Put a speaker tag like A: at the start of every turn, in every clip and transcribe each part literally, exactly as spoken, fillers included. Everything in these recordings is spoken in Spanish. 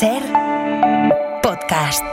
A: Ser Podcast.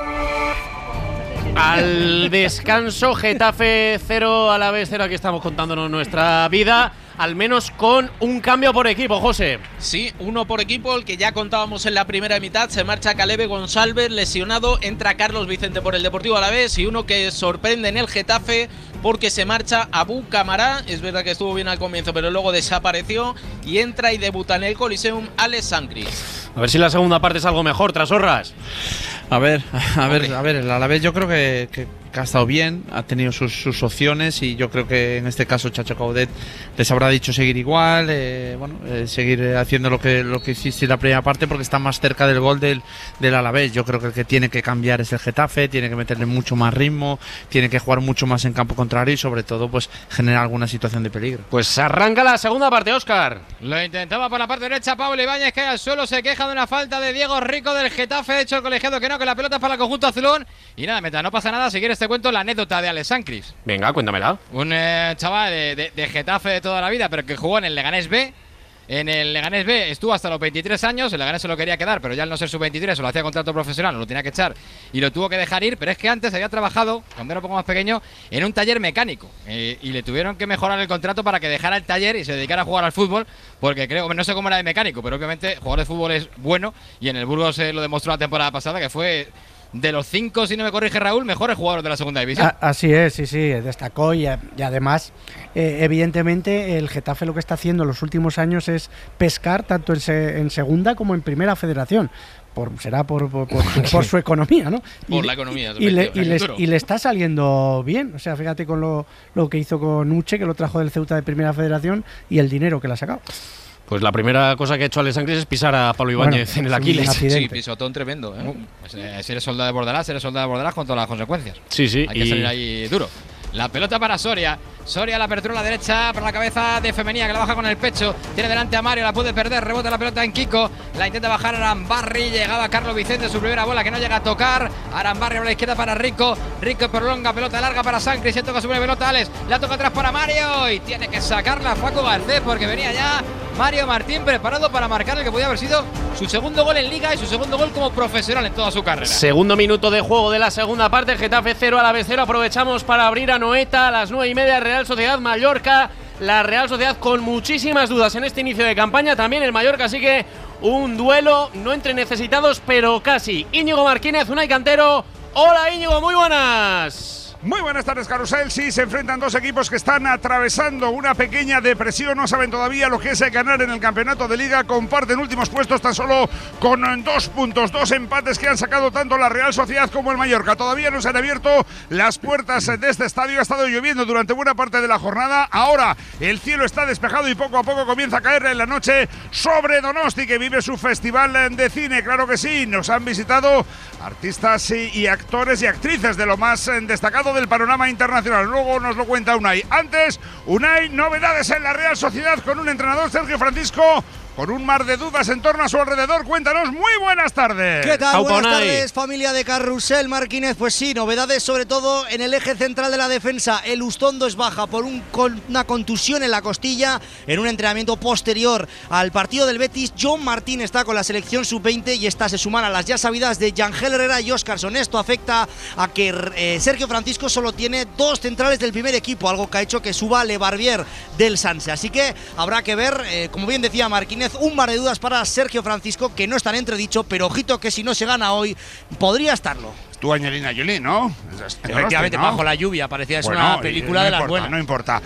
B: Al descanso, Getafe cero, Alavés cero. Aquí estamos contándonos nuestra vida, al menos con un cambio por equipo, José.
C: Sí, uno por equipo, el que ya contábamos en la primera mitad. Se marcha Calebe González, lesionado. Entra Carlos Vicente por el Deportivo Alavés. Y uno que sorprende en el Getafe, porque se marcha Abou Camará. Es verdad que estuvo bien al comienzo, pero luego desapareció. Y entra y debuta en el Coliseum Alex Sancris.
B: A ver si la segunda parte es algo mejor, tras Horras.
D: A ver, a ver, a ver, el Alavés yo creo que, que, que ha estado bien, ha tenido sus, sus opciones y yo creo que en este caso Chacho Coudet les habrá dicho seguir igual, eh, bueno, eh, seguir haciendo lo que lo que hiciste en la primera parte porque está más cerca del gol del, del Alavés. Yo creo que el que tiene que cambiar es el Getafe, tiene que meterle mucho más ritmo, tiene que jugar mucho más en campo contrario y sobre todo pues generar alguna situación de peligro.
B: Pues arranca la segunda parte, Óscar.
E: Lo intentaba por la parte derecha Pablo Ibáñez, cae al suelo, se queja de una falta de Diego Rico del Getafe, ha hecho el colegiado que no, que la pelota es para el conjunto azulón. Y nada, mientras no pasa nada, si quieres te cuento la anécdota de Alex Sancris.
B: Venga, cuéntamela.
E: Un eh, chaval de, de, de Getafe de toda la vida, pero que jugó en el Leganés B. En el Leganés B estuvo hasta los veintitrés años, el Leganés se lo quería quedar, pero ya al no ser sub veintitrés se lo hacía contrato profesional, no lo tenía que echar y lo tuvo que dejar ir, pero es que antes había trabajado, cuando era un poco más pequeño, en un taller mecánico eh, y le tuvieron que mejorar el contrato para que dejara el taller y se dedicara a jugar al fútbol, porque creo, no sé cómo era de mecánico, pero obviamente jugar de fútbol es bueno y en el Burgos se lo demostró la temporada pasada, que fue de los cinco, si no me corrige Raúl, mejores jugadores de la segunda división.
F: A, así es, sí, sí, destacó y, y además, eh, evidentemente, el Getafe lo que está haciendo en los últimos años es pescar tanto en, se, en segunda como en primera federación. Por, será por, por, por, su, por su economía, ¿no?
C: Por
F: y,
C: la economía.
F: Y le, y, le, y le está saliendo bien. O sea, fíjate con lo, lo que hizo con Uche, que lo trajo del Ceuta de primera federación, y el dinero que le ha sacado.
B: Pues la primera cosa que ha hecho Alex Sancris es pisar a Pablo Ibáñez bueno, en el Aquiles.
C: Sí, pisotón tremendo, ¿eh?
E: Pues, eh, si eres soldado de Bordalás, eres soldado de Bordalás con todas las consecuencias.
B: Sí, sí.
E: Hay que salir ahí duro. La pelota para Soria. Soria la apertura a la derecha para la cabeza de Femenía, que la baja con el pecho. Tiene delante a Mario, la puede perder. Rebota la pelota en Kiko. La intenta bajar Arambarri. Llegaba Carlos Vicente, su primera bola que no llega a tocar. Arambarri a la izquierda para Rico. Rico prolonga, pelota larga para Sancris. Se toca su primera pelota Alex. La toca atrás para Mario. Y tiene que sacarla Facu Garcés porque venía ya Mario Martín preparado para marcar el que podía haber sido su segundo gol en Liga y su segundo gol como profesional en toda su carrera.
B: Segundo minuto de juego de la segunda parte. Getafe cero, Alavés cero. Aprovechamos para abrir a Noeta a las nueve y media. Real Sociedad Mallorca. La Real Sociedad con muchísimas dudas en este inicio de campaña. También el Mallorca, así que un duelo no entre necesitados, pero casi. Íñigo Martínez, Unai Cantero. Hola Íñigo, muy buenas.
G: Muy buenas tardes, Carrusel. Sí, se enfrentan dos equipos que están atravesando una pequeña depresión. No saben todavía lo que es ganar en el campeonato de Liga. Comparten últimos puestos tan solo con dos puntos. Dos empates que han sacado tanto la Real Sociedad como el Mallorca. Todavía no se han abierto las puertas de este estadio. Ha estado lloviendo durante buena parte de la jornada. Ahora el cielo está despejado y poco a poco comienza a caer en la noche sobre Donosti, que vive su festival de cine. Claro que sí, nos han visitado artistas y, y actores y actrices de lo más destacado del panorama internacional. Luego nos lo cuenta Unai. Antes, Unai, novedades en la Real Sociedad con un entrenador, Sergio Francisco, con un mar de dudas en torno a su alrededor. Cuéntanos, muy buenas tardes.
H: ¿Qué tal? Buenas tardes, familia de Carrusel. Martínez, pues sí, novedades sobre todo en el eje central de la defensa. El Ustondo es baja por un, con una contusión en la costilla en un entrenamiento posterior al partido del Betis. John Martín está con la selección sub veinte y esta se suman a las ya sabidas de Yangel Herrera y Óscarson. Esto afecta a que eh, Sergio Francisco solo tiene dos centrales del primer equipo, algo que ha hecho que suba Le Barbier del Sanse. Así que habrá que ver, eh, como bien decía Martínez, un mar de dudas para Sergio Francisco, que no está en entredicho, pero ojito que si no se gana hoy, podría estarlo.
G: Tú, Angelina Jolie, ¿no?
C: Efectivamente, ¿no? Bajo la lluvia, parecía es bueno, una película
G: no
C: de las
G: importa,
C: buenas.
G: No importa.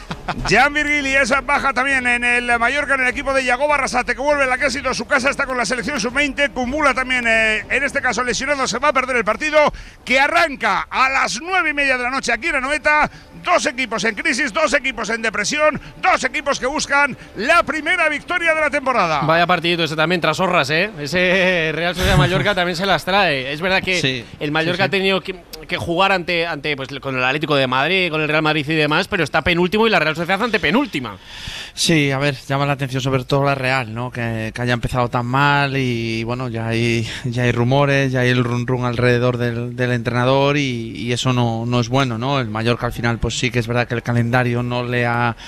G: Jan Virgili, esa baja también en el Mallorca, en el equipo de Yago Barrasate, que vuelve a la que ha sido su casa, está con la selección sub veinte, Kumbula también, eh, en este caso lesionado, se va a perder el partido, que arranca a las nueve y media de la noche aquí en Anoeta. Dos equipos en crisis, dos equipos en depresión, dos equipos que buscan la primera victoria de la temporada.
B: Vaya partidito ese también, tras Horras, ¿eh? Ese Real Sociedad Mallorca también se las trae. Es verdad que sí, el Mallorca sí, sí. ha tenido que, que jugar ante, ante pues, con el Atlético de Madrid, con el Real Madrid y demás, pero está penúltimo y la Real Sociedad ante penúltima.
D: Sí, a ver, llama la atención sobre todo la Real, ¿no? Que, que haya empezado tan mal y bueno, ya hay, ya hay rumores, ya hay el run run alrededor del, del entrenador y, y eso no, no es bueno, ¿no? El Mallorca al final pues sí que es verdad que el calendario no le ha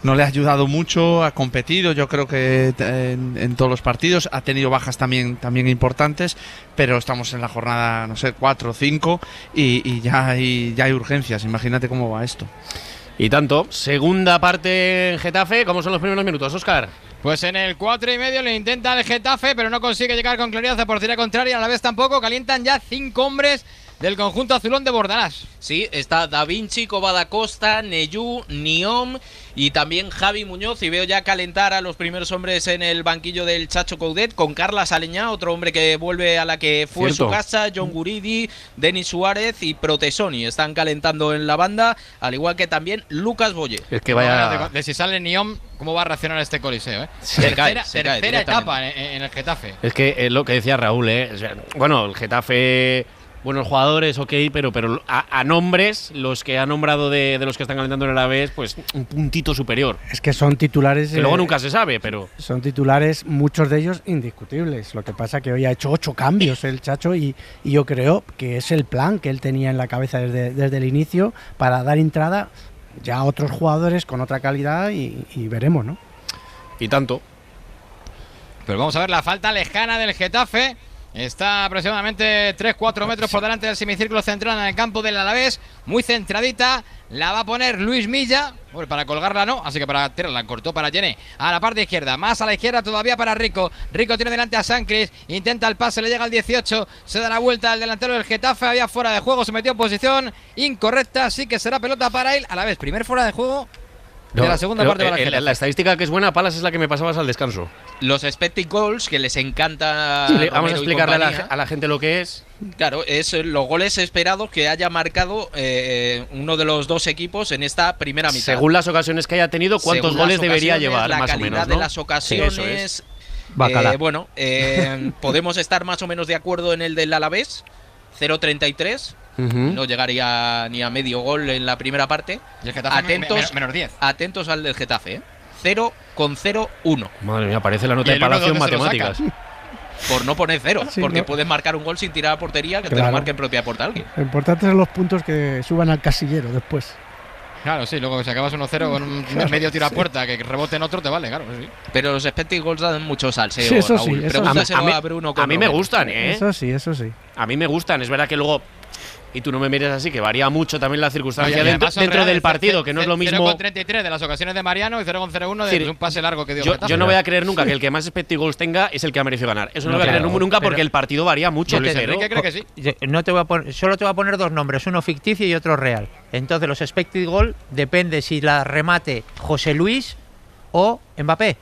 D: no le ha ayudado mucho, ha competido, yo creo que en, en todos los partidos, ha tenido bajas también, también importantes, pero estamos en la jornada, no sé, cuatro o cinco y, y ya, hay, ya hay urgencias, imagínate cómo va esto.
B: Y tanto, segunda parte en Getafe, ¿cómo son los primeros minutos, Óscar?
E: Pues en el cuatro y medio le intenta el Getafe, pero no consigue llegar con claridad a portería contraria, a la vez tampoco, calientan ya cinco hombres del conjunto azulón de Bordalás.
C: Sí, está Da Vinci, Cobada Costa, Neyú, Niom y también Javi Muñoz. Y veo ya calentar a los primeros hombres en el banquillo del Chacho Coudet, con Carlas Aleñá, otro hombre que vuelve a la que fue
B: Cierto.
C: su casa, John Guridi, Denis Suárez y Protesoni. Están calentando en la banda, al igual que también Lucas Boye.
B: Es que vaya...
E: De, de si sale Niom, ¿cómo va a reaccionar este coliseo? ¿eh?
C: Se
E: tercera
C: cae, se cae
E: tercera
C: directamente.
E: etapa en, en el Getafe.
B: Es que es lo que decía Raúl, ¿eh? O sea, bueno, el Getafe, buenos jugadores, ok, pero, pero a, a nombres, los que ha nombrado de, de los que están calentando en el Alavés, pues un puntito superior.
F: Es que son titulares.
B: Que luego
F: eh,
B: nunca se sabe, pero...
F: Son titulares, muchos de ellos indiscutibles. Lo que pasa que hoy ha hecho ocho cambios el Chacho y, y yo creo que es el plan que él tenía en la cabeza desde, desde el inicio para dar entrada ya a otros jugadores con otra calidad y, y veremos, ¿no?
B: Y tanto.
E: Pero vamos a ver la falta lejana del Getafe. Está aproximadamente tres cuatro metros por delante del semicírculo central en el campo del Alavés. Muy centradita. La va a poner Luis Milla. Bueno, para colgarla no, así que para tirarla cortó para Jenné. A la parte izquierda, más a la izquierda todavía para Rico. Rico tiene delante a Sancris. Intenta el pase, le llega al dieciocho. Se da la vuelta al delantero del Getafe. Había fuera de juego, se metió en posición incorrecta. Así que será pelota para él. A la vez, primer fuera de juego de
B: No,
E: la segunda
B: pero,
E: parte para el
B: eh,
E: Getafe.
B: la estadística que es buena, Palas, es la que me pasabas al descanso.
C: Los expected goals, que les encanta.
B: Sí, vamos a
C: Romero y
B: explicarle a la,
C: compañía.
B: a la gente lo que es.
C: Claro, es los goles esperados que haya marcado eh, uno de los dos equipos en esta primera mitad.
B: Según las ocasiones que haya tenido, ¿cuántos
C: Según
B: goles
C: las
B: debería
C: ocasiones,
B: llevar,
C: la
B: más o
C: calidad
B: menos,
C: de
B: ¿no?
C: las
B: Sí,
C: ocasiones.
B: eso es.
C: Eh, bueno, eh, podemos estar más o menos de acuerdo en el del Alavés, cero treinta y tres.
B: Ujú.
C: No llegaría ni a medio gol en la primera parte.
E: Y el Getafe
C: Atentos,
E: me- me- menos diez.
C: atentos al del Getafe, ¿eh? cero coma cero uno.
B: Madre mía, parece la nota
E: ¿Y
B: de
E: el uno
B: Palacio en
E: dónde se lo
B: matemáticas.
C: Por no poner cero,
F: Sí,
C: porque
F: no.
C: puedes marcar un gol sin tirar a portería, que te
F: Claro.
C: lo marque en propia puerta alguien.
F: Lo importante son los puntos que suban al casillero después.
E: Claro, sí, luego si acabas uno cero con un medio tiro a puerta que rebote en otro te vale, claro, sí.
C: Pero los expected goals dan mucho salseo,
F: Sí, eso sí,
C: Raúl.
F: eso sí.
C: Pregúntaselo
B: A mí-
C: a Bruno con
B: A mí me
C: Romero.
B: gustan, ¿eh?
F: Eso sí, eso sí.
B: A mí me gustan. Es verdad que luego, y tú no me mires así, que varía mucho también la circunstancia
E: Oye, y
B: dentro,
E: además son
B: dentro
E: reales,
B: del partido,
E: ce-
B: que no es
E: ce-
B: lo
E: cero
B: mismo.
E: coma treinta y tres de las ocasiones de Mariano y cero coma cero uno de
B: decir,
E: un pase largo que dio
B: Yo,
E: Getafe.
B: yo no voy a creer nunca que el que más expected goals tenga es el que ha merecido ganar. Eso no,
I: No,
B: lo voy a creer
I: claro,
B: nunca porque
I: pero-
B: el partido varía mucho.
I: Yo te-
E: Luis
B: Cero.
E: Enrique cree que sí.
I: Yo no te voy a poner, solo te voy a poner dos nombres, uno ficticio y otro real. Entonces los expected goal depende si la remate José Luis o Mbappé.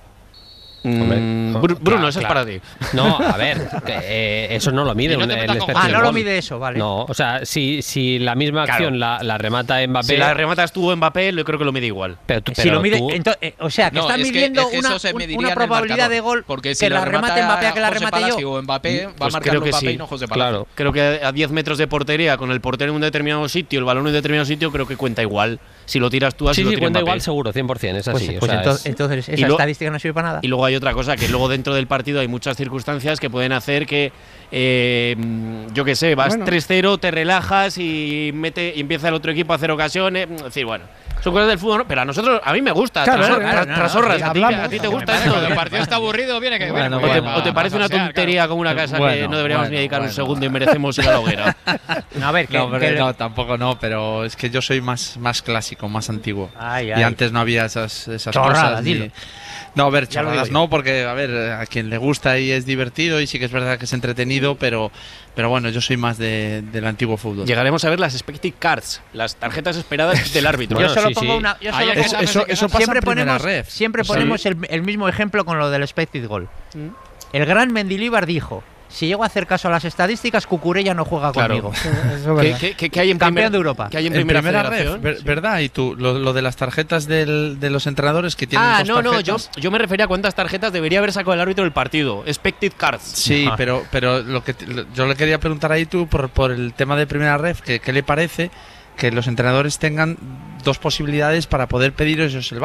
B: Mm,
J: Hombre,
B: Bru- Bruno,
J: claro,
B: eso es
J: claro.
B: para ti.
J: No, a ver, que, eh, eso no lo mide
E: Y no
J: un-
E: te
J: el
E: metas con
J: expected
I: Ah, no lo
J: goal.
I: mide eso, vale.
J: No, o sea, si, si la misma
B: Claro.
J: acción la, la remata Mbappé.
B: Si la rematas tú Mbappé, yo creo que lo mide igual.
J: pero tú,
I: Si
J: pero
I: lo mide,
J: tú-
I: ento- eh, o sea, que
C: No,
I: están
C: es que-
I: midiendo
C: es que eso
I: una,
C: se
I: un-
C: mediría
I: una
C: en el
I: probabilidad
C: marcador,
I: de gol
C: porque si
I: que
C: lo
I: la remate
C: remata
I: Mbappé a que la
C: José
I: remate
C: Palacio
I: yo.
C: o Mbappé, va a
B: Pues
C: marcar
B: creo que
C: Mbappé
B: sí.
C: y no José Palacio.
J: Claro.
B: Creo que a diez metros de portería, con el portero en un determinado sitio, el balón en un determinado sitio, creo que cuenta igual. Si lo tiras tú, así
J: Sí,
B: lo
J: sí,
B: tira
J: cuenta
B: Mbappé.
J: igual seguro, cien por ciento, es
I: Pues,
J: así. o
I: pues
J: sea,
I: entonces,
J: es-
I: entonces
B: Y
I: esa
B: lo-
I: estadística no sirve para nada.
B: Y luego hay otra cosa, que luego dentro del partido hay muchas circunstancias que pueden hacer que, eh, yo qué sé, vas
F: Bueno.
B: tres cero, te relajas y mete y empieza el otro equipo a hacer ocasiones. Es decir, bueno, son cosas del fútbol, ¿no? Pero a nosotros, a mí me gusta.
F: Claro,
B: tras,
F: claro,
B: tras-
I: no,
B: tras
I: no,
B: horras,
F: sí,
B: a, ti,
F: hablamos.
B: a ti te
E: Me
B: gusta
E: parece
B: esto.
E: cuando el partido está aburrido, viene que
I: Bueno,
E: viene
B: ¿O te,
E: muy bien
B: o te
E: para
B: parece una
E: pasear,
B: tontería
E: claro.
B: como una casa que
D: Bueno,
B: no deberíamos
D: bueno,
B: ni dedicar un
D: bueno.
B: segundo y merecemos ir a la hoguera?
I: No, a ver, que,
D: No, pero
I: que-
D: no, tampoco no, pero es que yo soy más, más clásico, más antiguo.
I: Ay,
D: Y
I: ay.
D: antes no había esas, esas
I: Chorradas,
D: cosas.
I: dilo.
D: Ni... No, a ver,
I: Ya lo
D: chorradas
I: digo yo.
D: no, porque a ver, a quien le gusta y es divertido y sí que es verdad que es entretenido, pero, pero bueno, yo soy más de, del antiguo fútbol.
B: Llegaremos a ver las expected cards, las tarjetas esperadas del árbitro.
I: yo
J: Bueno,
I: solo
J: sí,
I: pongo
J: sí.
I: una. Yo
E: Ahí
I: solo
E: el
I: pongo-
E: Getafe
D: eso,
E: se queda-
D: eso pasa
I: siempre
D: en primera
I: ponemos,
D: ref.
I: siempre
D: O sea,
I: ponemos el, el mismo ejemplo con lo del expected goal. El gran Mendilibar dijo: si llego a hacer caso a las estadísticas, Cucurella no juega
B: Claro.
I: conmigo.
F: Eso es
B: ¿Qué,
F: verdad.
B: qué- qué- qué hay en
I: Campeón
B: primera,
I: de Europa.
B: ¿Qué hay en
D: En
B: primera,
D: primera
B: federación?
D: ref, ver- ¿verdad? Y tú, lo, lo de las tarjetas del- de los entrenadores que tienen
B: Ah,
D: dos
B: no, no, yo,
D: tarjetas.
B: yo me refería a cuántas tarjetas debería haber sacado el árbitro del partido. Expected cards.
D: Sí,
I: Ajá.
D: pero, pero lo que te- lo- yo le quería preguntar ahí tú por, por el tema de primera ref, que ¿qué le parece que los entrenadores tengan dos posibilidades para poder pedir ellos el V A R?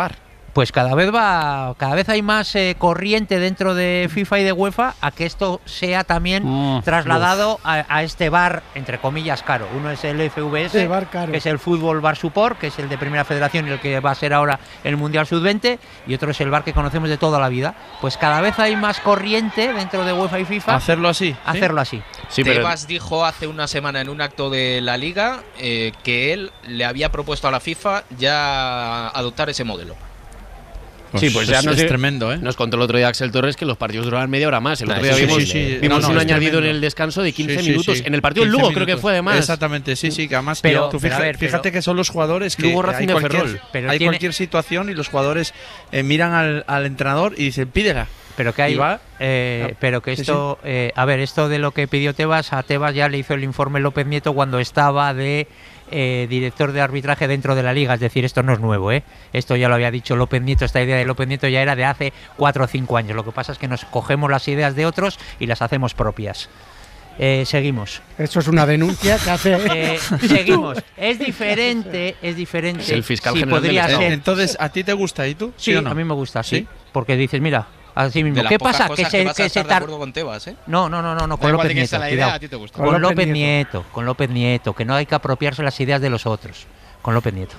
I: pues cada vez va, cada vez hay más eh, corriente dentro de FIFA y de UEFA a que esto sea también mm, trasladado a, a este bar, entre comillas, caro. Uno es el F V S,
F: bar caro.
I: que es el Fútbol Bar Support, que es el de Primera Federación y el que va a ser ahora el Mundial sub veinte, y otro es el bar que conocemos de toda la vida. Pues cada vez hay más corriente dentro de UEFA y FIFA.
D: Hacerlo así.
I: Hacerlo así.
C: Sí, Tebas pero... dijo hace una semana en un acto de la Liga eh, que él le había propuesto a la FIFA ya adoptar ese modelo.
B: Pues sí, pues ya
D: es,
B: nos,
D: es tremendo, ¿eh?
B: Nos contó el otro día Axel Torres que los partidos duraban media hora más. El otro
D: sí,
B: día
D: sí,
B: vimos,
D: sí, sí.
B: vimos
D: no, no,
B: un añadido
D: tremendo.
B: en el descanso de quince
D: sí, sí,
B: minutos.
D: Sí.
B: En el partido del Lugo
D: minutos.
B: creo que fue además.
D: Exactamente, sí, sí, que además
B: pero,
D: tú
B: pero
D: fija,
B: ver,
D: fíjate
B: pero,
D: que son los jugadores que
B: Lugo
D: hay, cualquier, pero hay tiene... cualquier situación y los jugadores eh, miran al, al entrenador y dicen, pídela.
I: Pero que hay,
D: va,
I: eh, pero que esto, sí, sí. Eh, a ver, esto de lo que pidió Tebas, a Tebas ya le hizo el informe López Nieto cuando estaba de eh, director de arbitraje dentro de la liga, es decir, esto no es nuevo, ¿eh? Esto ya lo había dicho López Nieto, esta idea de López Nieto ya era de hace cuatro o cinco años, lo que pasa es que nos cogemos las ideas de otros y las hacemos propias. Eh, seguimos.
F: Eso es una denuncia que hace.
I: Eh, seguimos. Es diferente, es diferente.
B: Es el fiscal
I: sí,
B: general
I: podría
B: del
I: ser.
D: Entonces, ¿a ti te gusta y tú?
I: Sí,
D: ¿Sí o no?
I: A mí me gusta, sí.
D: ¿Sí?
I: Porque dices, mira, así mismo. ¿Qué pasa? Que se,
C: que,
I: que se tar...
C: con Tebas, ¿eh?
I: No, no, no, no, no con López Nieto.
E: La idea, a ti te gusta.
I: Con, con López, López Nieto. Nieto, con López Nieto, que no hay que apropiarse las ideas de los otros. Con López Nieto.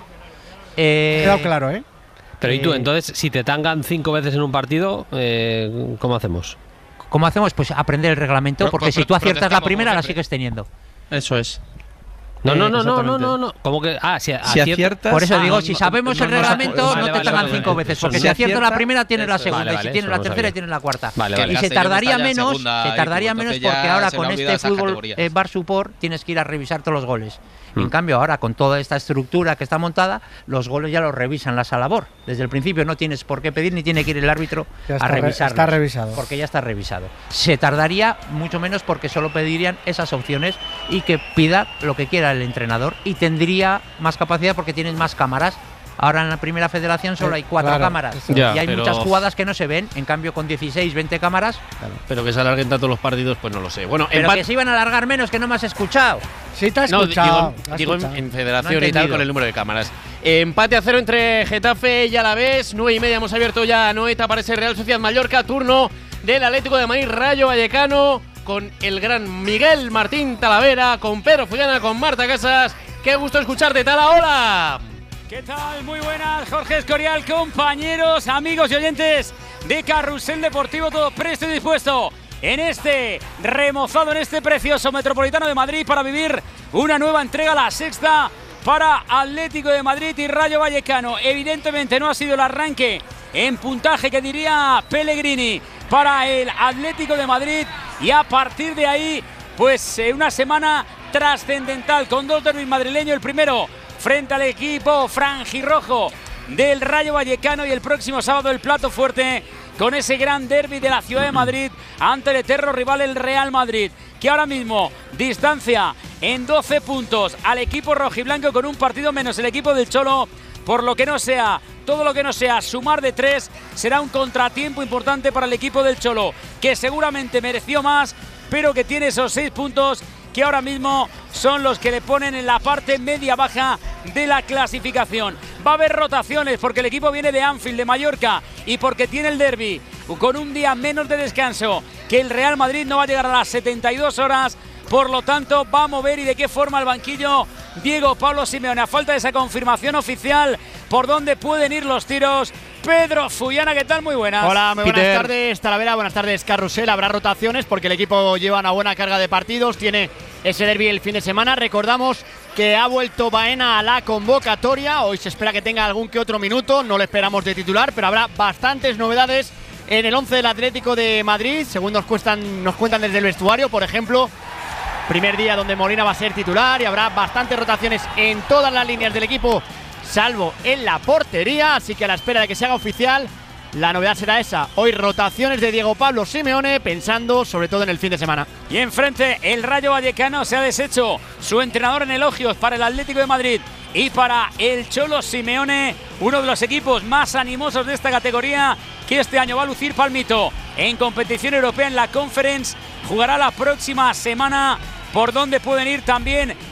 F: Eh, Quedado claro, ¿eh?
J: Pero ¿y tú?
I: Eh,
J: Entonces, si te tangan cinco veces en un partido, eh, ¿cómo hacemos?
I: ¿Cómo hacemos? Pues aprender el reglamento,
J: Pro,
I: porque
J: pro,
I: si tú aciertas la primera, la
J: siempre.
I: sigues teniendo.
D: Eso es.
J: No,
I: Eh,
J: no, no, no, no, no, no. ¿Cómo que? Ah, si,
D: si aciertas.
I: Por eso
J: ah,
I: digo,
J: no,
I: si
J: no,
I: sabemos
J: no,
I: el
J: no,
I: reglamento,
J: vale,
I: no te
J: vale,
I: tagan
J: vale,
I: cinco
J: vale,
I: veces,
J: eso
I: porque
J: no.
I: si aciertas la primera, tienes la
J: Eso,
I: segunda,
J: vale,
I: y
J: vale,
I: si tienes
J: eso
I: la
J: no
I: tercera,
J: sabía.
I: tienes la cuarta.
J: Vale,
C: Que
J: vale.
I: Y
C: la
I: se
C: sexta
I: tardaría
C: ya en
I: menos,
C: segunda,
I: se
C: y
I: tardaría
C: entonces
I: menos
C: ya
I: porque ahora
C: se
I: con
C: le olvida
I: este
C: esas
I: fútbol
C: categorías.
I: eh, Bar Support tienes que ir a revisar todos los goles.
J: Mm.
I: En cambio, ahora con toda esta estructura que está montada, los goles ya los revisan la sala labor. Desde el principio no tienes por qué pedir ni tiene que ir el árbitro
F: Ya
I: a
F: está re-
I: revisarlos.
F: está revisado.
I: Porque ya está revisado. Se tardaría mucho menos porque solo pedirían esas opciones y que pida lo que quiera el entrenador, y tendría más capacidad porque tienen más cámaras. Ahora en la Primera Federación solo hay cuatro
F: Claro,
I: cámaras
B: ya,
I: y hay
B: pero-
I: muchas jugadas que no se ven. En cambio, con dieciséis, veinte cámaras,
B: Pero que se alarguen tanto los partidos, pues no lo sé. Bueno,
I: pero
B: empat-
I: que se iban a alargar menos, que no me has escuchado.
F: Sí, te has
B: No,
F: escuchado.
B: digo,
F: te has
B: digo en,
F: escuchado.
B: en
I: No
B: federación
I: he
B: y tal
I: entendido.
B: con el número de cámaras. Empate a cero entre Getafe y Alavés. Nueve y media hemos abierto ya Noeta para ese Real Sociedad Mallorca. Turno del Atlético de Madrid Rayo Vallecano con el gran Miguel Martín Talavera, con Pedro Fullana, con Marta Casas. Qué gusto escucharte, Tala. ¡Hola!
K: ¿Qué tal? Muy buenas, Jorge Escorial, compañeros, amigos y oyentes de Carrusel Deportivo, todo presto y dispuesto en este remozado, en este precioso Metropolitano de Madrid para vivir una nueva entrega, la sexta para Atlético de Madrid y Rayo Vallecano. Evidentemente no ha sido el arranque en puntaje que diría Pellegrini para el Atlético de Madrid, y a partir de ahí, pues eh, una semana trascendental con dos derbis madrileños, el primero frente al equipo franjirrojo del Rayo Vallecano y el próximo sábado el plato fuerte con ese gran derbi de la ciudad de Madrid ante el eterno rival el Real Madrid, que ahora mismo distancia en doce puntos al equipo rojiblanco con un partido menos el equipo del Cholo, por lo que no sea, todo lo que no sea sumar de tres será un contratiempo importante para el equipo del Cholo, que seguramente mereció más, pero que tiene esos seis puntos que ahora mismo son los que le ponen en la parte media-baja de la clasificación. Va a haber rotaciones porque el equipo viene de Anfield, de Mallorca, y porque tiene el derbi con un día menos de descanso que el Real Madrid. No va a llegar a las setenta y dos horas, por lo tanto va a mover y de qué forma el banquillo Diego Pablo Simeone. A falta de esa confirmación oficial por dónde pueden ir los tiros, Pedro Fullana, ¿qué tal? Muy buenas.
L: Hola, muy buenas
B: Peter.
L: tardes, Talavera, buenas tardes, Carrusel. Habrá rotaciones porque el equipo lleva una buena carga de partidos, tiene ese derbi el fin de semana. Recordamos que ha vuelto Baena a la convocatoria, hoy se espera que tenga algún que otro minuto, no lo esperamos de titular, pero habrá bastantes novedades en el once del Atlético de Madrid, según nos, cuestan, nos cuentan desde el vestuario. Por ejemplo, primer día donde Molina va a ser titular y habrá bastantes rotaciones en todas las líneas del equipo, salvo en la portería, así que a la espera de que se haga oficial, la novedad será esa. Hoy rotaciones de Diego Pablo Simeone, pensando sobre todo en el fin de semana.
K: Y enfrente el Rayo Vallecano, se ha deshecho su entrenador en elogios para el Atlético de Madrid y para el Cholo Simeone, uno de los equipos más animosos de esta categoría, que este año va a lucir palmito en competición europea en la Conference. Jugará la próxima semana, por donde pueden ir también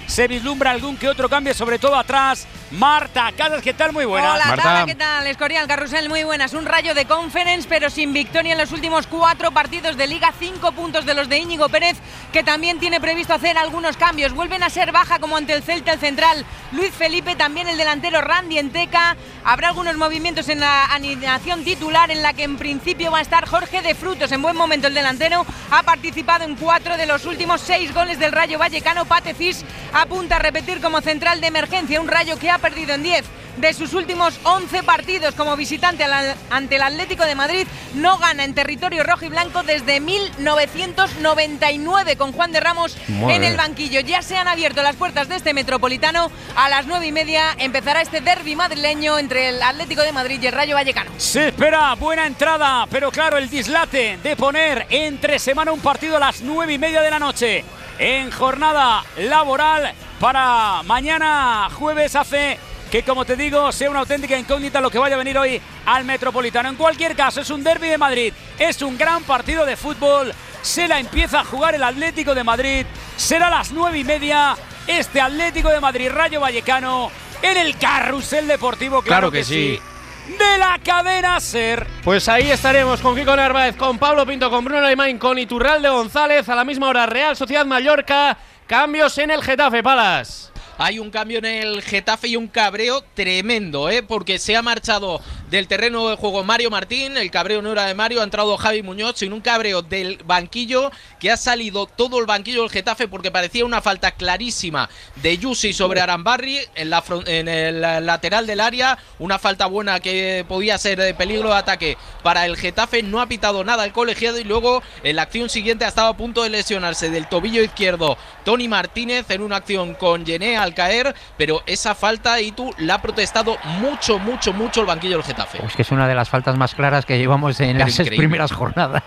K: se vislumbra algún que otro cambio, sobre todo atrás. Marta Casas, ¿qué tal? Muy buenas.
M: Hola,
K: Marta.
M: Tala, ¿qué tal? Escorial, Carrusel, muy buenas. Un Rayo de Conference, pero sin victoria en los últimos cuatro partidos de Liga. Cinco puntos de los de Íñigo Pérez, que también tiene previsto hacer algunos cambios. Vuelven a ser baja como ante el Celta el central Luis Felipe, también el delantero Randy Enteca. Habrá algunos movimientos en la alineación titular, en la que en principio va a estar Jorge de Frutos. En buen momento el delantero ha participado en cuatro de los últimos seis goles del Rayo Vallecano. Patefis apunta a repetir como central de emergencia. Un Rayo que ha perdido en diez de sus últimos once partidos como visitante ante el Atlético de Madrid. No gana en territorio rojo y blanco desde mil novecientos noventa y nueve, con Juan de Ramos
B: Muy
M: en
B: bien.
M: el banquillo. Ya se han abierto las puertas de este Metropolitano. A las nueve y media empezará este derbi madrileño entre el Atlético de Madrid y el Rayo Vallecano.
K: Se espera buena entrada, pero claro, el dislate de poner entre semana un partido a las nueve y media de la noche en jornada laboral para mañana jueves hace que, como te digo, sea una auténtica incógnita lo que vaya a venir hoy al Metropolitano. En cualquier caso, es un derbi de Madrid, es un gran partido de fútbol, se la empieza a jugar el Atlético de Madrid, será a las nueve y media este Atlético de Madrid Rayo Vallecano en el Carrusel Deportivo, claro,
B: Claro que sí.
K: de la cadena SER.
B: Pues ahí estaremos con Kiko Narváez, con Pablo Pinto, con Bruno Alemán, con Iturralde González. A la misma hora, Real Sociedad Mallorca. Cambios en el Getafe, Palas.
C: Hay un cambio en el Getafe y un cabreo tremendo, ¿eh? Porque se ha marchado del terreno de juego Mario Martín. El cabreo no era de Mario, ha entrado Javi Muñoz, sino un cabreo del banquillo, que ha salido todo el banquillo del Getafe porque parecía una falta clarísima de Yusi sobre Arambarri en, la en el lateral del área. Una falta buena que podía ser de peligro de ataque para el Getafe. No ha pitado nada el colegiado y luego en la acción siguiente ha estado a punto de lesionarse del tobillo izquierdo Tony Martínez en una acción con Yené al caer, pero esa falta, y tú la ha protestado mucho, mucho, mucho el banquillo del Getafe.
I: Pues que es una de las faltas más claras que llevamos en
C: Pero
I: las
C: increíble.
I: primeras jornadas.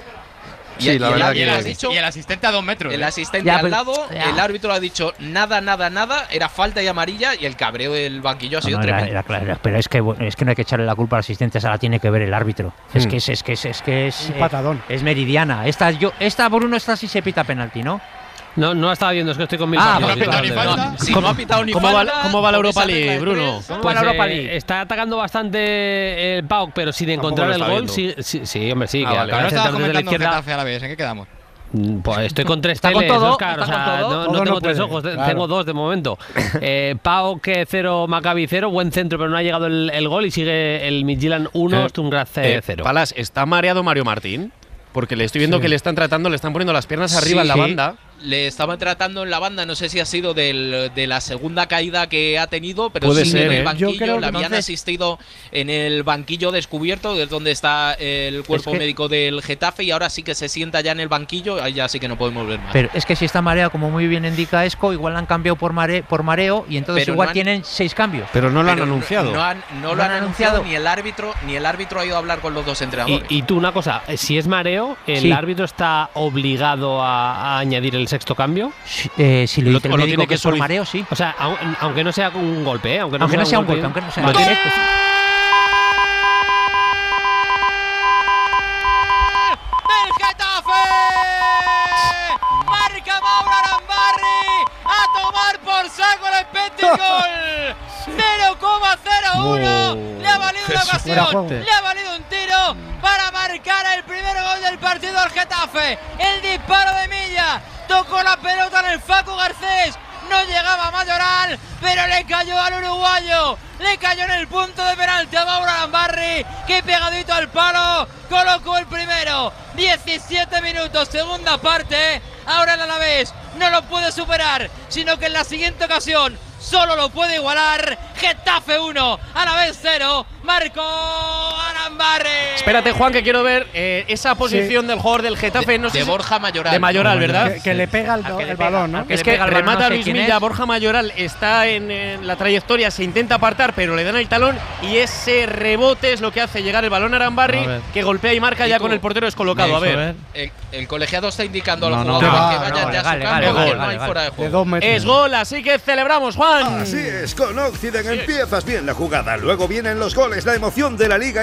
C: Y, sí, la y, verdad el,
E: que
C: ha dicho,
E: y el asistente a dos metros.
C: El
E: ¿eh?
C: asistente
I: ya,
C: al
I: pero,
C: lado,
I: ya.
C: el árbitro ha dicho nada, nada, nada, era falta y amarilla, y el cabreo del banquillo ha sido
I: no, no,
C: tremendo.
I: era, era claro, pero es que, bueno, es que no hay que echarle la culpa al asistente, esa la tiene que ver el árbitro. Hmm. Es que es, es que es, es que es,
F: un patadón.
I: Eh, es meridiana. Esta, yo, esta Bruno, esta sí se pita penalti, ¿no?
J: No, no estaba viendo, es que estoy con mil
I: Ah,
J: partidos,
I: no ha pitado
J: ni
C: falta. Si no ha pitado ni
B: ¿Cómo
C: falta,
B: va, ¿Cómo va la
C: por
B: Europa
C: esa
B: League,
C: regla de
B: Bruno?
C: tres.
J: Pues
I: la Europa
J: eh,
I: League.
J: está atacando bastante el Pauk, pero sin encontrar el
B: lo
J: gol.
B: está
J: Sí, sí, sí, hombre, sí.
E: Ah,
J: que
E: vale.
J: acaba
E: No
J: de
E: estaba
J: centrar desde la
E: comentando el
J: izquierda.
E: Getafe a la vez, ¿en qué quedamos?
J: Mm, Pues estoy con tres
I: Está con
J: teles,
I: todo,
J: Óscar, o
I: está
J: sea,
I: con todo.
J: no,
F: Todo
J: no
F: no
J: tengo tres
F: puede,
J: ojos,
F: claro.
J: tengo dos de momento. eh, Pauk cero, Maccabi cero, buen centro, pero no ha llegado el, el gol y sigue el Midtjylland uno,
B: Eh,
J: Sturm
B: Eh,
J: cero.
B: Palas, ¿está mareado Mario Martín? Porque le estoy viendo
F: Sí.
B: que le están tratando, le están poniendo las piernas arriba en la
I: Sí.
B: banda.
C: Le estaban tratando en la banda, no sé si ha sido del, de la segunda caída que ha tenido, pero
B: Puede
C: sí
B: ser,
C: en
B: ¿eh?
C: el
F: Yo
C: banquillo
F: creo
C: le
F: que
C: habían
I: entonces-
C: asistido en el banquillo descubierto, que es donde está el cuerpo
I: que-
C: médico del Getafe, y ahora sí que se sienta ya en el banquillo, ahí ya sí que no podemos ver más.
I: Pero es que si está mareado, como muy bien indica Esco, igual la han cambiado por, mare, por mareo y entonces
C: Pero
I: igual
C: no han-
I: tienen seis cambios.
B: Pero no lo han
C: Pero no-
B: anunciado.
C: No, han, no
I: ¿No
C: lo
I: han
C: han anunciado,
I: anunciado?
C: ni el árbitro, ni el árbitro ha ido a hablar con los dos entrenadores.
J: Y, y tú, una cosa, eh, si es mareo, ¿el
I: Sí.
J: árbitro está obligado a, a añadir el sexto cambio?
I: Si, eh, si le
B: Lo-
I: dice
B: o
I: el
B: lo
I: médico
B: tiene
I: que
B: que
I: es por
B: solic-
I: mareo, sí.
J: O sea, au- aunque no sea un golpe, ¿eh? Aunque no,
I: Aunque
J: sea,
I: no sea un golpe, aunque no sea
J: Vale.
I: un
J: Tiene-
I: golpe.
C: ¡Del Getafe! ¡Marca Mauro Arambarri! ¡A tomar por saco el Petit Gol! cero coma cero uno. Le ha valido una
F: fuera
C: ocasión.
F: juego.
C: Le ha valido un tiro para marcar el primer gol del partido al Getafe. El disparo de Milla. Tocó la pelota en el Facu Garcés. No llegaba Mayoral, pero le cayó al uruguayo. Le cayó en el punto de penalti a Mauro Arambarri, que pegadito al palo colocó el primero. diecisiete minutos, segunda parte. Ahora el Alavés no lo puede superar, sino que en la siguiente ocasión solo lo puede igualar. Getafe uno, Alavés cero. Marcó Arambarri.
B: Espérate, Juan, que quiero ver eh, esa posición del jugador del Getafe. No sé
C: De
B: si-
C: Borja Mayoral.
B: De Mayoral, ¿verdad?
F: Que, que le pega el,
I: Al
F: do-
I: que le
F: el
I: pega,
F: balón, ¿no?
I: al que
B: Es
I: le
B: que
I: pega el balón,
B: remata
I: no sé
B: Luis
I: quién
B: Milla,
I: es.
B: Borja Mayoral está en, en la trayectoria, se intenta apartar, pero le dan el talón y ese rebote es lo que hace llegar el balón a Arambarri,
D: A ver.
B: que golpea y marca
C: Y
B: ya
C: tú,
B: con el portero descolocado. A ver,
C: El, el colegiado está indicando a los
D: No, no,
C: jugadores
F: no,
C: que
F: no,
C: vayan
I: no,
C: ya a su
I: legal,
C: campo,
I: legal,
C: que
I: legal,
C: no hay
I: legal.
C: fuera de
F: De
C: juego.
F: dos metros.
B: es gol, así que celebramos, Juan.
N: Así es, con Occident empiezas bien la jugada, luego vienen los goles, la emoción de la liga y ese grito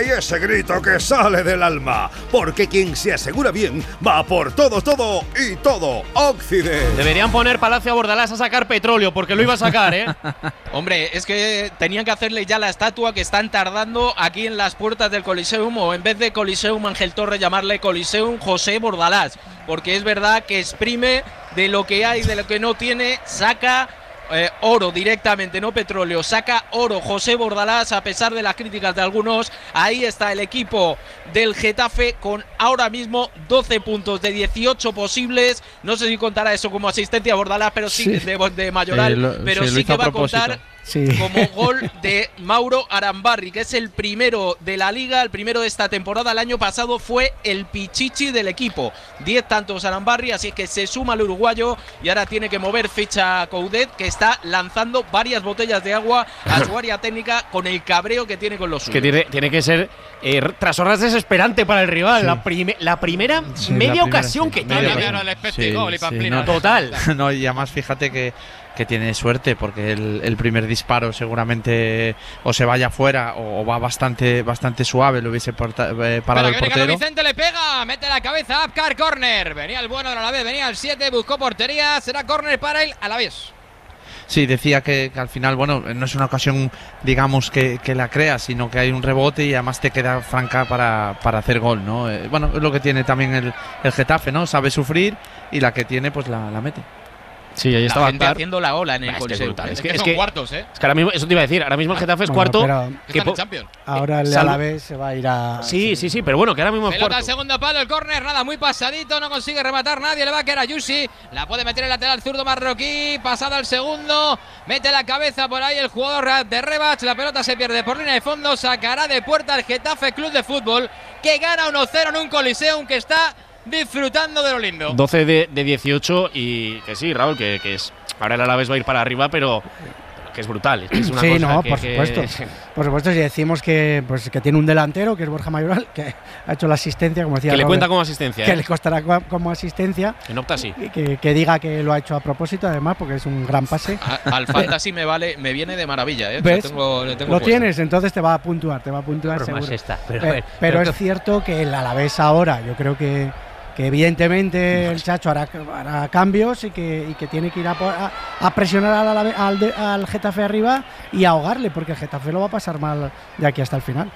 N: grito que sale del alma, porque quien se asegura bien va por todo, todo y todo Occident.
B: Deberían poner Palacio a Bordalás a sacar petróleo, porque lo iba a sacar, ¿eh?
C: Hombre, es que tenían que hacerle ya la estatua que están tardando aquí en las puertas del Coliseum, o en vez de Coliseum Ángel Torres llamarle Coliseum José Bordalás, porque es verdad que exprime de lo que hay, de lo que no tiene, saca Eh, oro directamente, no petróleo, saca oro José Bordalás, a pesar de las críticas de algunos. Ahí está el equipo del Getafe con ahora mismo doce puntos de dieciocho posibles. No sé si contará eso como asistencia a Bordalás, pero sí, sí. De, de Mayoral, eh, lo, pero sí, sí que va a contar sí. como gol de Mauro Arambarri, que es el primero de la liga, el primero de esta temporada. El año pasado fue el pichichi del equipo, diez tantos Arambarri, así que se suma el uruguayo y ahora tiene que mover ficha Coudet, que está lanzando varias botellas de agua a su área técnica con el cabreo que tiene con los suyos.
B: Que tiene, tiene que ser eh, tras horas desesperante para el rival. Sí. La, prime, la primera sí, media la primera, ocasión sí. que tiene.
E: Sí, sí,
D: no,
B: total.
D: No, y además fíjate que que tiene suerte, porque el, el primer disparo seguramente o se vaya fuera o, o va bastante bastante suave, lo hubiese porta, eh, parado el portero.
E: Vicente le pega, mete la cabeza, Apcar, córner. Venía el bueno del Alavés, venía el siete, buscó portería, será córner para el Alavés.
D: Sí, decía que, que al final, bueno, no es una ocasión, digamos, que, que la creas, sino que hay un rebote y además te queda franca para, para hacer gol, ¿no? Eh, bueno, es lo que tiene también el, el Getafe, ¿no? Sabe sufrir y la que tiene, pues la, la mete.
B: Sí, ahí estaba
C: la gente haciendo la ola en el Coliseo.
E: Es, es que, es que son que, cuartos, ¿eh?
B: Es que ahora mismo, eso te iba a decir, ahora mismo el Getafe es
F: bueno,
B: cuarto.
F: Que
E: están en Champions.
F: Ahora el Alavés se va a ir a…
B: Sí, sí, sí, pero bueno, que ahora mismo es
E: pelota
B: cuarto.
E: Al segundo palo, el córner, nada, muy pasadito, no consigue rematar nadie, le va a quedar a Yusi. La puede meter el lateral zurdo marroquí, pasada al segundo, mete la cabeza por ahí el jugador de Rebach, la pelota se pierde por línea de fondo, sacará de puerta el Getafe Club de Fútbol, que gana uno cero en un Coliseum que está disfrutando de lo lindo.
B: doce de, de dieciocho y que sí, Raúl, que, que es… Ahora el Alavés va a ir para arriba, pero que es brutal. Es, que es una
F: sí,
B: cosa
F: no,
B: que,
F: por
B: que…
F: supuesto. Por supuesto, si decimos que, pues, que tiene un delantero, que es Borja Mayoral, que ha hecho la asistencia, como decía
B: Que le
F: Robert,
B: cuenta como asistencia.
F: Que
B: ¿eh?
F: le costará como asistencia.
B: En Opta sí.
F: Que, que diga que lo ha hecho a propósito, además, porque es un gran pase.
C: A, al fantasy me vale, me viene de maravilla, ¿eh?
F: ¿Ves?
C: Lo, tengo, lo, tengo
F: lo
C: puesto.
F: tienes, entonces te va a puntuar, te va a puntuar seguro.
I: Está, pero,
F: pero, pero es cierto que el Alavés ahora, yo creo que que evidentemente el Chacho hará, hará cambios y que, y que tiene que ir a, a, a presionar al, al, al Getafe arriba y ahogarle, porque el Getafe lo va a pasar mal de aquí hasta el final.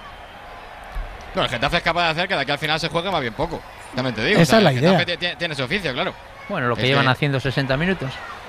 E: No, el Getafe es capaz de hacer que de aquí al final se juegue más bien poco. También te digo.
F: Esa
E: o sea,
F: es la
E: el
F: idea.
E: Getafe tiene, tiene su oficio, claro.
I: Bueno, lo que
E: es
I: llevan
E: que,
I: haciendo sesenta minutos.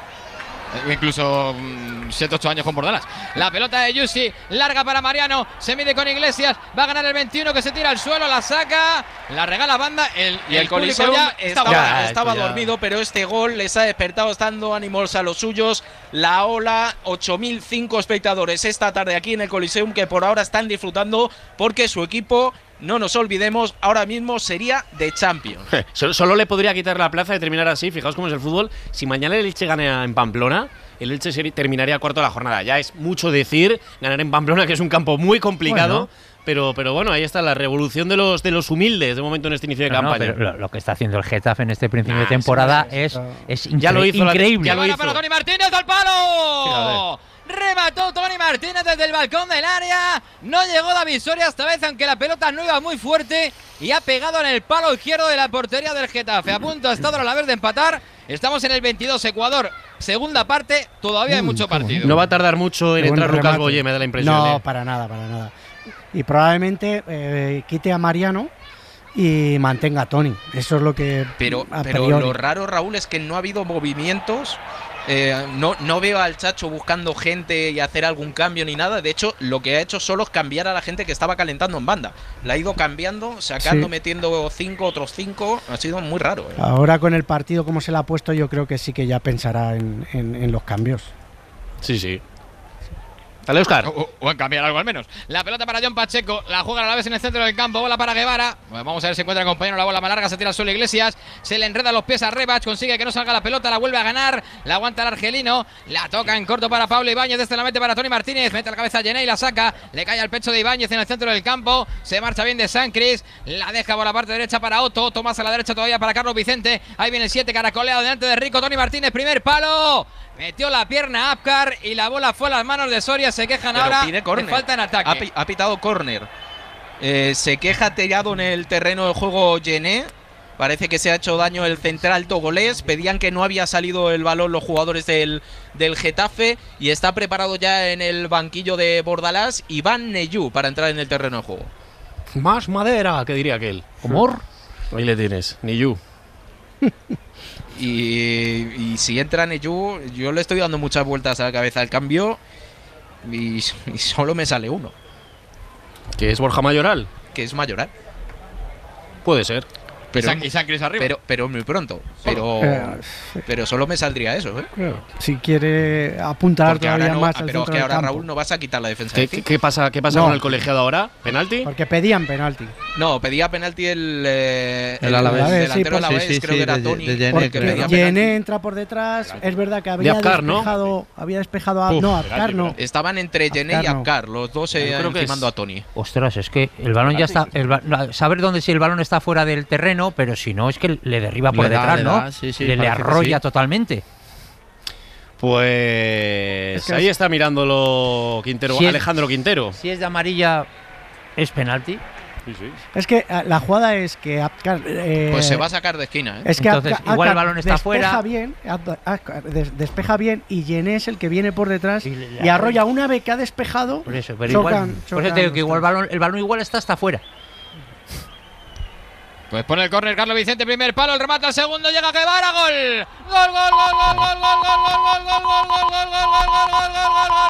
E: Incluso siete ocho años con Bordalás. La pelota de Yusi, larga para Mariano, se mide con Iglesias, va a ganar el veintiuno, que se tira al suelo, la saca, la regala banda. El,
C: y el, el Coliseo ya estaba, ya, estaba ya. dormido, pero este gol les ha despertado, estando ánimos a los suyos. La ola, ocho mil cinco espectadores esta tarde aquí en el Coliseum, que por ahora están disfrutando porque su equipo, no nos olvidemos, ahora mismo sería de Champions.
B: Solo le podría quitar la plaza de terminar así. Fijaos cómo es el fútbol. Si mañana el Elche gana en Pamplona, el Elche terminaría cuarto de la jornada. Ya es mucho decir ganar en Pamplona, que es un campo muy complicado. Bueno. Pero, pero bueno, ahí está la revolución de los de los humildes de momento en este inicio de
I: no,
B: campaña.
I: No, pero lo, lo que está haciendo el Getafe en este principio nah, de temporada sí, es, es incre-
B: ya lo hizo
I: increíble.
E: La, ya lo hizo. Para Toni Martínez al palo. Sí, remató Toni Martínez desde el balcón del área. No llegó David Soria esta vez, aunque la pelota no iba muy fuerte, y ha pegado en el palo izquierdo de la portería del Getafe. A punto ha estado a la vez de empatar. Estamos en el veintidós, Ecuador. Segunda parte, todavía hay
F: Uy,
E: mucho partido.
B: No va a tardar mucho en entrar Lucas Boye, me da la impresión.
F: No,
B: ¿eh?
F: para nada, para nada. Y probablemente eh, quite a Mariano y mantenga a Toni. Eso es lo que…
C: Pero, pero lo raro, Raúl, es que no ha habido movimientos. Eh, no, no veo al Chacho buscando gente y hacer algún cambio ni nada. De hecho, lo que ha hecho solo es cambiar a la gente que estaba calentando en banda. La ha ido cambiando, sacando, sí. metiendo cinco, otros cinco. Ha sido muy raro. ¿eh?
F: Ahora con el partido como se le ha puesto, yo creo que sí que ya pensará en, en, en los cambios.
B: Sí, sí. Dale, Óscar.
E: O, o en cambiar algo al menos. La pelota para John Pacheco. La juega a la vez en el centro del campo. Bola para Guevara. Bueno, vamos a ver si encuentra el compañero. La bola más larga. Se tira al suelo Iglesias. Se le enreda los pies a Rebach. Consigue que no salga la pelota. La vuelve a ganar. La aguanta el argelino. La toca en corto para Pablo Ibáñez. Desde la mete para Toni Martínez. Mete la cabeza a Jenné y la saca. Le cae al pecho de Ibáñez en el centro del campo. Se marcha bien de Sancris. La deja por la parte derecha para Otto. Otto más a la derecha todavía para Carlos Vicente. Ahí viene el siete. Caracoleado delante de Rico. Toni Martínez. Primer palo. Metió la pierna a Apcar y la bola fue a las manos de Soria. Se quejan
C: Pero
E: ahora
C: pide córner.
E: de falta en ataque.
C: Ha, ha pitado córner. Eh, se queja Tellado en el terreno de juego Gené. Parece que se ha hecho daño el central togolés. Pedían que no había salido el balón los jugadores del, del Getafe. Y está preparado ya en el banquillo de Bordalás Iván Neyú para entrar en el terreno de juego.
B: Más madera, que diría aquel. ¿Amor? Ahí le tienes, Neyú.
C: y, y si entra Neyú, yo le estoy dando muchas vueltas a la cabeza al cambio. Y, y solo me sale uno.
B: ¿Que es Borja Mayoral?
C: Que es Mayoral.
B: Puede ser.
C: Pero,
E: y San Cris arriba.
C: Pero, pero muy pronto. Pero,
F: Eh,
C: pero solo me saldría eso, ¿eh?
F: Claro. Si quiere apuntar
C: Porque
F: todavía
C: ahora no,
F: más
C: ah,
F: al
C: pero es
F: centro
C: que
F: del
C: ahora
F: campo.
C: Raúl no vas a quitar la defensa
B: ¿Qué,
C: de
B: qué,
C: Cid.
B: qué pasa, qué pasa
F: No.
B: con el colegiado ahora? ¿Penalti?
F: Porque pedían penalti.
C: No, pedía penalti el, eh,
D: El Alavés.
F: Alavés, sí,
C: delantero
F: pues-
C: Alavés,
D: sí, sí,
C: creo
D: sí,
C: que era
D: de-
C: Tony.
D: de Gené,
C: porque
D: creo.
C: pedía
F: Porque
C: penalti.
F: Gené entra por detrás. Es verdad que había
B: Abkar, ¿no?
F: despejado, había despejado a,
D: Uf,
F: no, Abkar no.
C: Estaban entre Gené y
F: Abkar no.
C: Abkar, los dos eh,
B: Yo creo que
C: encimando
B: es-
C: a Tony.
I: Ostras, es que el balón ya está. El ba- no, saber dónde si el balón está fuera del terreno, pero si no, es que le derriba por
D: Le da,
I: detrás,
D: le
I: ¿no?
D: da, sí, sí,
I: le, le
D: parece que
I: arrolla
D: sí.
I: totalmente.
B: Pues
F: Es que
B: ahí
F: es-
B: está mirándolo Quintero,
I: Si es-
B: Alejandro Quintero.
I: Si es de amarilla, es penalti.
F: Es que eh, la jugada es que Abkar. eh,
C: Pues se va a sacar de esquina, ¿eh?
F: Es que
I: Entonces,
F: Abkar-
I: igual el
F: Abkar
I: balón está
F: despeja
I: fuera.
F: bien, Ab- Abkar des- despeja bien y Gené es el que viene por detrás
I: Y
F: y,
I: le- le
F: arrolla una vez que ha despejado.
I: Por eso, pero
F: chocan-
I: igual. Por
F: chocan
I: eso te digo
F: los
I: que igual el
F: tres.
I: balón, el balón igual está hasta fuera.
E: Pues pone el córner Carlos Vicente, primer palo, el remate al segundo, llega Guevara, gol. Gol, gol, gol, gol, gol, gol, gol, gol, gol, gol, gol, gol, gol, gol, gol, gol, gol,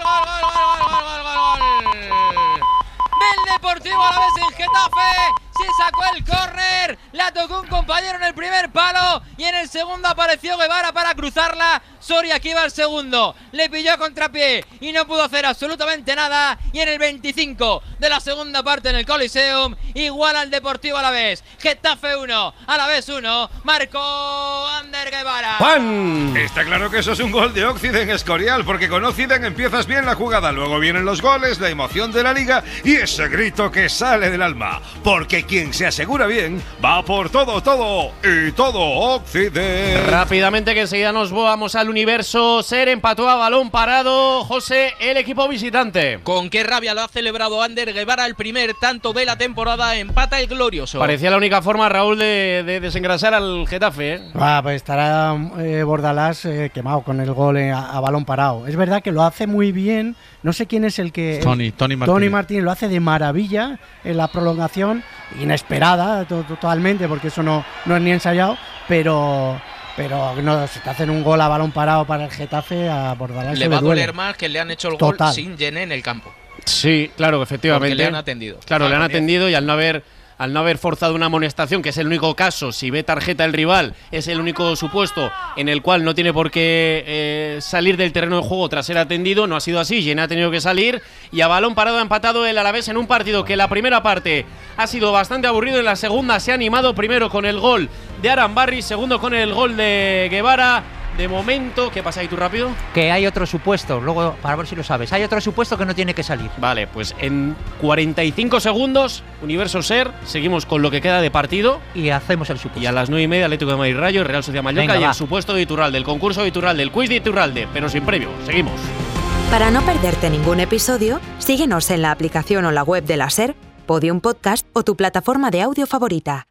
E: gol, gol, gol. Del Deportivo Alavés en Getafe. Se sacó el córner, la tocó un compañero en el primer palo y en el segundo apareció Guevara para cruzarla. Soria que iba al segundo, le pilló a contrapié y no pudo hacer absolutamente nada. Y en el veinticinco de la segunda parte en el Coliseum, igual al Deportivo Alavés. Getafe uno, Alavés uno, marcó Ander Guevara.
B: ¡Juan!
G: Está claro que eso es un gol de Occiden Escorial, porque con Occiden empiezas bien la jugada, luego vienen los goles, la emoción de la liga y ese grito que sale del alma, porque quien se asegura bien va por todo, todo y todo Occiden.
B: Rápidamente que enseguida nos vamos al universo. Ser empató a balón parado, José, el equipo visitante.
C: Con qué rabia lo ha celebrado Ander Guevara, el primer tanto de la temporada, empata el glorioso.
B: Parecía la única forma, Raúl, de, de desengrasar al Getafe, ¿eh?
F: Ah, pues estará eh, Bordalás eh, quemado con el gol eh, a, a balón parado. Es verdad que lo hace muy bien. No sé quién es el que.
D: Tony, Tony Martínez.
F: Tony Martínez lo hace de maravilla en la prolongación, inesperada to- totalmente, porque eso no, no es ni ensayado, pero. Pero no, si te hacen un gol a balón parado para el Getafe, a Bordalás
C: Le
F: se
C: va a
F: le duele.
C: doler más que le han hecho el
F: Total.
C: gol sin Gené en el campo.
B: Sí, claro, efectivamente.
C: Porque le han atendido.
B: Claro,
C: Ah,
B: le han
C: con diez.
B: atendido y al no haber al no haber forzado una amonestación, que es el único caso, si ve tarjeta el rival, es el único supuesto en el cual no tiene por qué eh, salir del terreno de juego tras ser atendido. No ha sido así, Gené ha tenido que salir y a balón parado ha empatado el Alavés en un partido que la primera parte ha sido bastante aburrido, en la segunda se ha animado, primero con el gol de Arambarri, segundo con el gol de Guevara. De momento, ¿qué pasa ahí tú rápido?
I: Que hay otro supuesto, luego para ver si lo sabes, hay otro supuesto que no tiene que salir.
B: Vale, pues en cuarenta y cinco segundos, Universo Ser, seguimos con lo que queda de partido.
I: Y hacemos el supuesto.
B: Y a las nueve y media, Atlético de Madrid Rayo, Real Sociedad Mallorca.
I: Venga,
B: y
I: va.
B: el supuesto de Iturralde, el concurso de Iturralde, el quiz de Iturralde, pero sin previo. Seguimos.
A: Para no perderte ningún episodio, síguenos en la aplicación o la web de la SER, Podium Podcast o tu plataforma de audio favorita.